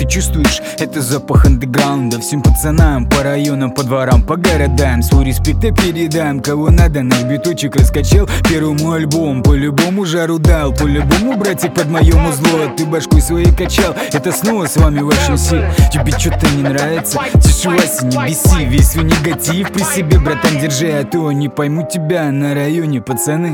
чувствуешь? Это запах андеграунда. Всем пацанам по районам, по дворам, по городам свой респект я передам. Кого надо, наш биточек раскачал. Первому альбом по-любому жару дал. По-любому, братик, под мое музло ты башкой своей качал. Это снова с вами ваш МС. Тебе что-то не нравится? Тише, Вася, не беси. Весь свой негатив при себе, братан, держи, а то не пойму тебя на районе, пацаны.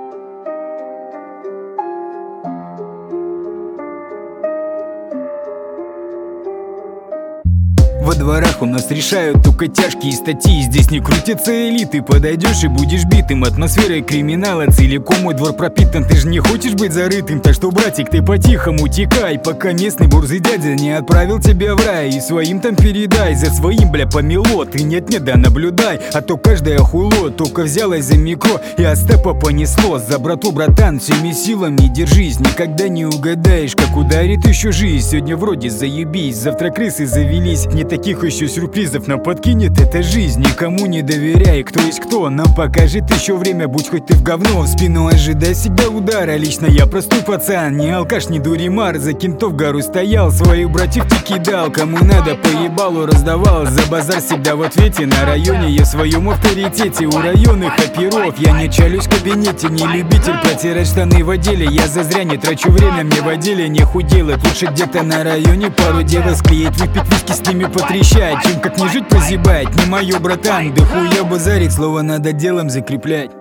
Во дворах у нас решают только тяжкие статьи. Здесь не крутятся элиты. Подойдешь и будешь битым. Атмосферой криминала целиком мой двор пропитан. Ты же не хочешь быть зарытым, так что, братик, ты по-тихому текай, пока местный борзый дядя не отправил тебя в рай. И своим там передай, за своим, бля, помело. Ты нет-нет, да наблюдай, а то каждое хуйло только взялось за микро и от степа понесло. За брату, братан, всеми силами держись. Никогда не угадаешь, как ударит еще жизнь. Сегодня вроде заебись, завтра крысы завелись. Не таких еще сюрпризов нам подкинет эта жизнь. Никому не доверяй, кто есть кто нам покажет еще время. Будь хоть ты в говно, в спину ожидай всегда удара. Лично я простой пацан, не алкаш, не дуримар. За кентов гору стоял, своих братьев ты кидал. Кому надо поебалу раздавал. За базар всегда в ответе. На районе я в своем авторитете. У районных оперов я не чалюсь в кабинете. Не любитель протирать штаны в отделе. Я зазря не трачу время, мне в отделе не худелать. Лучше где-то на районе пару девок склеить, выпить виски, с ними потрещать, чем как не жить прозябать. Не мое, братан, да хуя базарить, слово надо делом закреплять.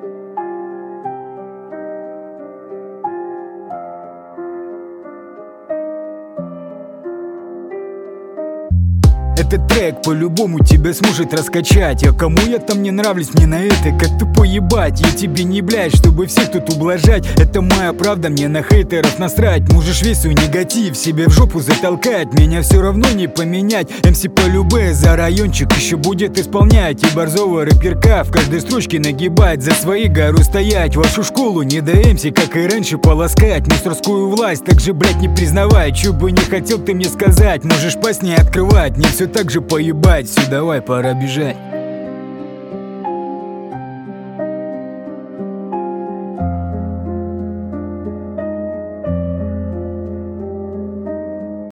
Этот трек по-любому тебя сможет раскачать. А кому я там не нравлюсь, мне на это как тупо ебать. Я тебе не блядь, чтобы всех тут ублажать. Это моя правда, мне на хейтеров насрать. Можешь весь свой негатив себе в жопу затолкать. Меня все равно не поменять. МС по-любэ за райончик еще будет исполнять. И борзого рэперка в каждой строчке нагибать. За свои гору стоять, вашу школу не до МС, как и раньше, полоскать. Мусорскую власть также, блядь, не признавай. Чё бы не хотел ты мне сказать, можешь пасть не открывать. Не все так же поебать, все, давай, пора бежать.